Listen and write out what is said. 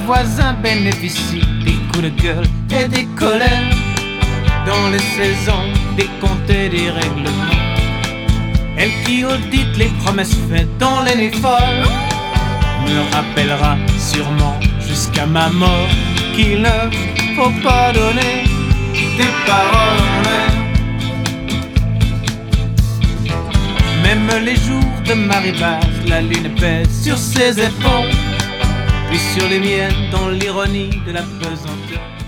voisin bénéficie des coups de gueule et des colères, dans les saisons des comptes et des règlements. Elle qui audite les promesses faites dans les nuits folles me rappellera sûrement jusqu'à ma mort qu'il ne faut pas donner des paroles en l'air. Même les jours de marée basse, la lune pèse sur ses épaules, puis sur les miennes dans l'ironie de la pesanteur.